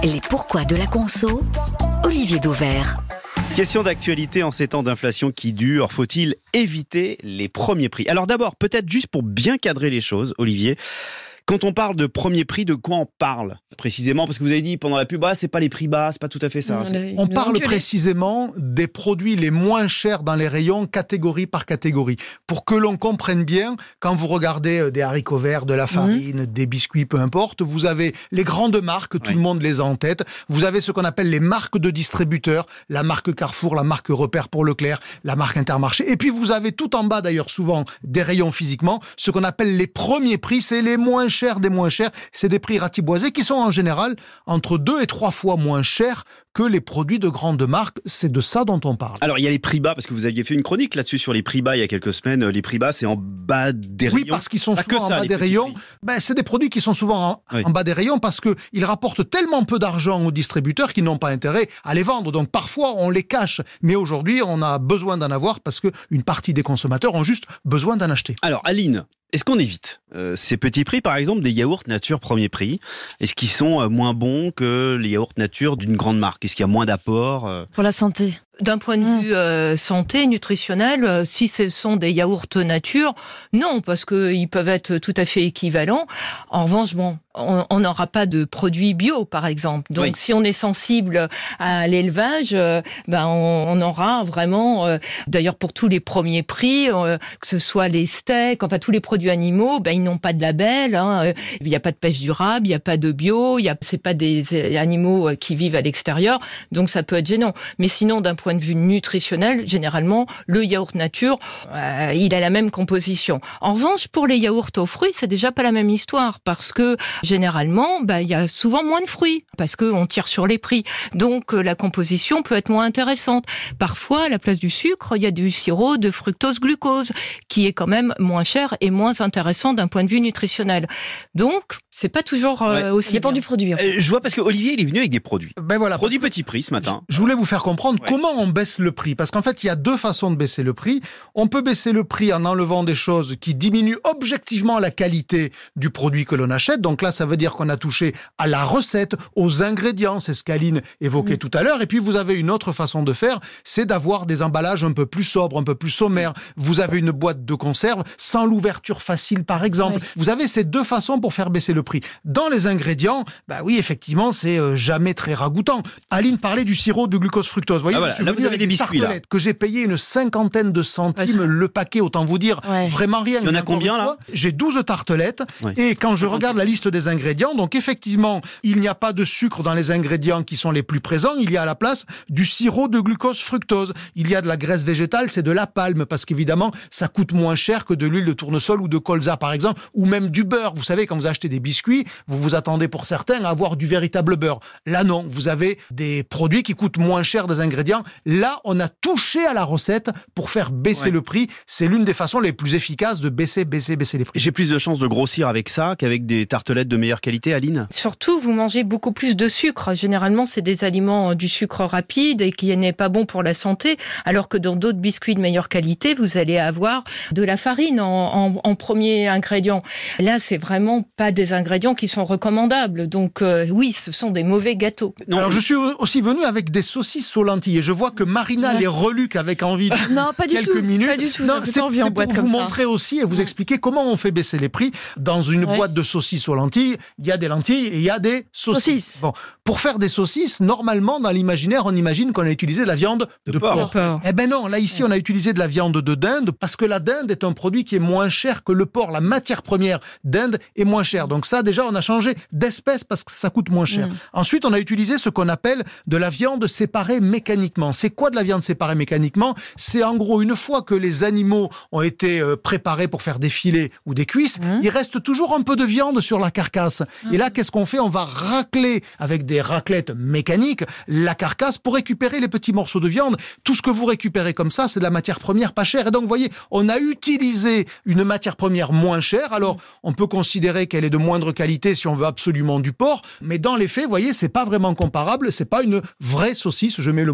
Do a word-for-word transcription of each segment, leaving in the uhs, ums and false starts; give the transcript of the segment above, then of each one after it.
Les pourquoi de la conso, Olivier Dauvert. Question d'actualité en ces temps d'inflation qui dure, faut-il éviter les premiers prix? Alors d'abord, peut-être juste pour bien cadrer les choses, Olivier, quand on parle de premier prix, de quoi on parle précisément? Parce que vous avez dit pendant la pub, ah, c'est pas les prix bas, c'est pas tout à fait ça. Mmh, on parle précisément des produits les moins chers dans les rayons, catégorie par catégorie. Pour que l'on comprenne bien, quand vous regardez des haricots verts, de la farine, mmh. des biscuits, peu importe, vous avez les grandes marques, tout ouais. le monde les a en tête. Vous avez ce qu'on appelle les marques de distributeurs, la marque Carrefour, la marque Repère pour Leclerc, la marque Intermarché. Et puis vous avez tout en bas d'ailleurs souvent des rayons physiquement, ce qu'on appelle les premiers prix, c'est les moins chers des moins chers. C'est des prix ratiboisés qui sont en général entre deux et trois fois moins chers que les produits de grandes marques. C'est de ça dont on parle. Alors il y a les prix bas, parce que vous aviez fait une chronique là-dessus sur les prix bas il y a quelques semaines. Les prix bas, c'est en bas des rayons. Oui, parce qu'ils sont pas souvent ça, en bas des rayons. Ben, c'est des produits qui sont souvent en, oui. en bas des rayons parce qu'ils rapportent tellement peu d'argent aux distributeurs qu'ils n'ont pas intérêt à les vendre. Donc parfois on les cache. Mais aujourd'hui on a besoin d'en avoir parce qu'une partie des consommateurs ont juste besoin d'en acheter. Alors Aline, est-ce qu'on évite euh, ces petits prix, par exemple, des yaourts nature premier prix? Est-ce qu'ils sont euh, moins bons que les yaourts nature d'une grande marque? Est-ce qu'il y a moins d'apports euh... Pour la santé. D'un point de vue euh, santé, nutritionnel, euh, si ce sont des yaourts nature, non, parce qu'ils peuvent être tout à fait équivalents. En revanche, bon, on n'aura pas de produits bio, par exemple. Donc, oui. si on est sensible à l'élevage, euh, ben on, on aura vraiment, euh, d'ailleurs pour tous les premiers prix, euh, que ce soit les steaks, enfin tous les produits animaux, ben ils n'ont pas de label. Hein, il n'y a pas de pêche durable, il n'y a pas de bio, il y a, c'est pas des animaux qui vivent à l'extérieur, donc ça peut être gênant. Mais sinon, d'un point de vue nutritionnel, généralement, le yaourt nature, euh, il a la même composition. En revanche, pour les yaourts aux fruits, c'est déjà pas la même histoire, parce que généralement, bah, il y a souvent moins de fruits, parce qu'on tire sur les prix. Donc, euh, la composition peut être moins intéressante. Parfois, à la place du sucre, il y a du sirop de fructose-glucose, qui est quand même moins cher et moins intéressant d'un point de vue nutritionnel. Donc, c'est pas toujours euh, ouais. aussi Ça dépend bien. du produit. Euh, je vois, parce que Olivier, il est venu avec des produits. Ben voilà. Produits petit prix ce matin. Je voulais vous faire comprendre ouais. comment on baisse le prix. Parce qu'en fait, il y a deux façons de baisser le prix. On peut baisser le prix en enlevant des choses qui diminuent objectivement la qualité du produit que l'on achète. Donc là, ça veut dire qu'on a touché à la recette, aux ingrédients, c'est ce qu'Aline évoquait mmh. tout à l'heure. Et puis, vous avez une autre façon de faire, c'est d'avoir des emballages un peu plus sobres, un peu plus sommaires. Vous avez une boîte de conserve sans l'ouverture facile, par exemple. Oui. Vous avez ces deux façons pour faire baisser le prix. Dans les ingrédients, bah oui, effectivement, c'est euh, jamais très ragoûtant. Aline parlait du sirop de glucose-fructose. Vous voyez, ah voilà, là, vous avez des biscuits, là. Que j'ai payé une cinquantaine de centimes ouais. le paquet, autant vous dire, ouais. vraiment rien. Il y en a combien, là? J'ai douze tartelettes. Ouais. Et quand je regarde la liste des ingrédients, donc effectivement, il n'y a pas de sucre dans les ingrédients qui sont les plus présents. Il y a à la place du sirop de glucose-fructose. Il y a de la graisse végétale, c'est de la palme, parce qu'évidemment, ça coûte moins cher que de l'huile de tournesol ou de colza, par exemple, ou même du beurre. Vous savez, quand vous achetez des biscuits, vous vous attendez pour certains à avoir du véritable beurre. Là, non. Vous avez des produits qui coûtent moins cher des ingrédients. Là, on a touché à la recette pour faire baisser ouais. le prix. C'est l'une des façons les plus efficaces de baisser, baisser, baisser les prix. J'ai plus de chances de grossir avec ça qu'avec des tartelettes de meilleure qualité, Aline? Surtout, vous mangez beaucoup plus de sucre. Généralement, c'est des aliments du sucre rapide et qui n'est pas bon pour la santé, alors que dans d'autres biscuits de meilleure qualité, vous allez avoir de la farine en, en, en premier ingrédient. Là, c'est vraiment pas des ingrédients qui sont recommandables. Donc, euh, oui, ce sont des mauvais gâteaux. Non, alors, je suis aussi venu avec des saucisses aux lentilles et je vois que Marina ouais. les reluque avec envie non, pas du quelques tout, minutes. Pas du tout. Non, ça c'est, envie c'est en pour boîte vous comme montrer ça. aussi et vous ouais. expliquer comment on fait baisser les prix. Dans une ouais. boîte de saucisses aux lentilles, il y a des lentilles et il y a des saucisses. saucisses. Bon, pour faire des saucisses, normalement, dans l'imaginaire, on imagine qu'on a utilisé de la viande de, de porc. porc. porc. Eh ben non, là ici, ouais. on a utilisé de la viande de dinde parce que la dinde est un produit qui est moins cher que le porc. La matière première dinde est moins chère. Donc ça, déjà, on a changé d'espèce parce que ça coûte moins cher. Mmh. Ensuite, on a utilisé ce qu'on appelle de la viande séparée mécaniquement. C'est quoi de la viande séparée mécaniquement? C'est en gros, une fois que les animaux ont été euh, préparés pour faire des filets ou des cuisses, mmh. il reste toujours un peu de viande sur la carcasse. Mmh. Et là, qu'est-ce qu'on fait? On va racler avec des raclettes mécaniques la carcasse pour récupérer les petits morceaux de viande. Tout ce que vous récupérez comme ça, c'est de la matière première pas chère. Et donc, vous voyez, on a utilisé une matière première moins chère. Alors, on peut considérer qu'elle est de moindre qualité si on veut absolument du porc. Mais dans les faits, vous voyez, c'est pas vraiment comparable. C'est pas une vraie saucisse. Je mets le mot vrai entre guillemets.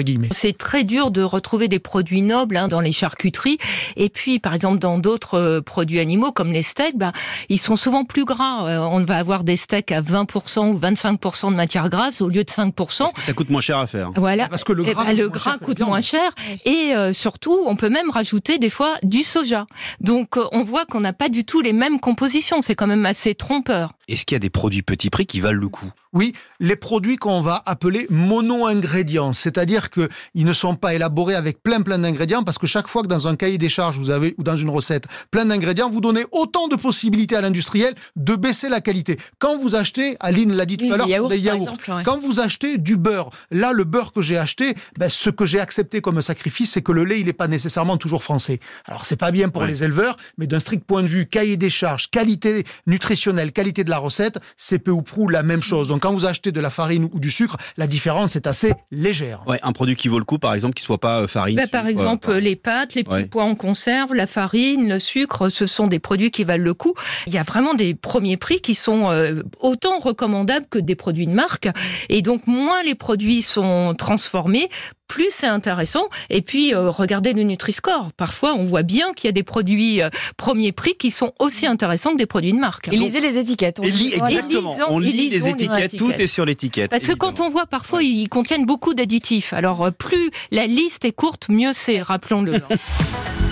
guillemets. C'est très dur de retrouver des produits nobles hein, dans les charcuteries. Et puis, par exemple, dans d'autres euh, produits animaux, comme les steaks, bah, ils sont souvent plus gras. Euh, on va avoir des steaks à vingt pour cent ou vingt-cinq pour cent de matière grasse au lieu de cinq pour cent. Parce que ça coûte moins cher à faire. Voilà. Parce que le gras, bah, le gras coûte moins cher. Et euh, surtout, on peut même rajouter des fois du soja. Donc, euh, on voit qu'on n'a pas du tout les mêmes compositions. C'est quand même assez trompeur. Est-ce qu'il y a des produits petit prix qui valent le coup ? Oui, les produits qu'on va appeler mono-ingrédients, c'est-à-dire qu'ils ne sont pas élaborés avec plein plein d'ingrédients, parce que chaque fois que dans un cahier des charges vous avez, ou dans une recette, plein d'ingrédients, vous donnez autant de possibilités à l'industriel de baisser la qualité. Quand vous achetez, Aline l'a dit tout oui, à l'heure, yaourts, des yaourts, exemple, ouais. Quand vous achetez du beurre, là le beurre que j'ai acheté, ben, ce que j'ai accepté comme sacrifice, c'est que le lait il n'est pas nécessairement toujours français. Alors c'est pas bien pour ouais. les éleveurs, mais d'un strict point de vue cahier des charges, qualité nutritionnelle, qualité de la recette, c'est peu ou prou la même chose. Donc quand vous achetez de la farine ou du sucre, la différence est assez légère. Ouais, un produit qui vaut le coup, par exemple, qui ne soit pas euh, farine. Bah, par exemple, euh, les pâtes, les petits ouais. pois en conserve, la farine, le sucre, ce sont des produits qui valent le coup. Il y a vraiment des premiers prix qui sont euh, autant recommandables que des produits de marque. Et donc, moins les produits sont transformés, plus c'est intéressant. Et puis, euh, regardez le Nutri-Score. Parfois, on voit bien qu'il y a des produits euh, premier prix qui sont aussi intéressants que des produits de marque. Et lisez les étiquettes. Et lit, exactement. On lit les étiquettes, les tout est sur l'étiquette. Parce évidemment. Que quand on voit, parfois, ouais. ils contiennent beaucoup d'additifs. Alors, plus la liste est courte, mieux c'est, rappelons-le.